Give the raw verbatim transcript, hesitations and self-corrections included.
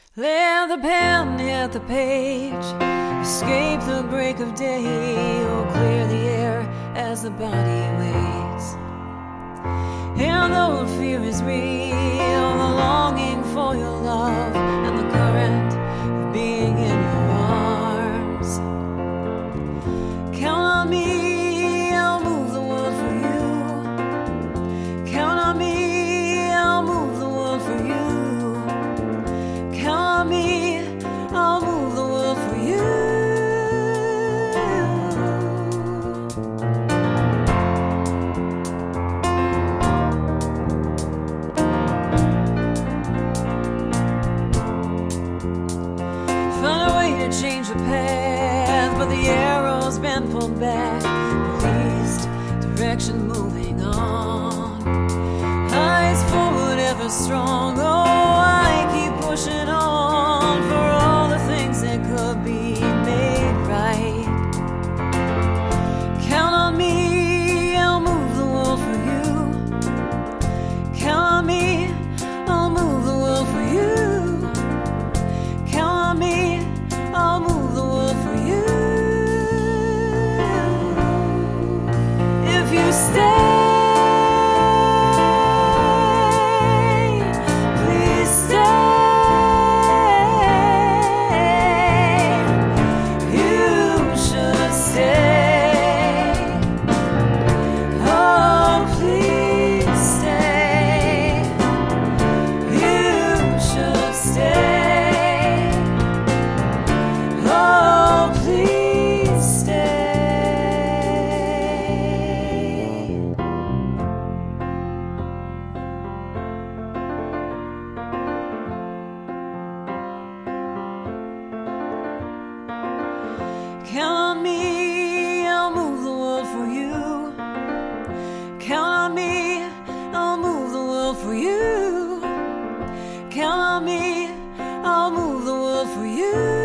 Let the pen hit the page, escape the break of day, or clear the air as the body waits. And though the fear is real, the longing for your love and the current of being in your arms, count on me, I'll move the world for you. Count on me, I'll move the world for you. Count on me, I'll move the world for you. Find a way to change the path, but the arrow's been pulled back. Released, direction moving on. Eyes forward, ever strong. Oh, I keep pushing on for all the things that could be made right. Count on me, I'll move the world for you. Count on me, I'll move the world for you. Count on me, I'll move the world for you. If you stay, please stay. You should stay. Oh, please stay. You should stay. Oh, please stay. Count on me, I'll move the world for you. Count on me, I'll move the world for you. Count on me, I'll move the world for you.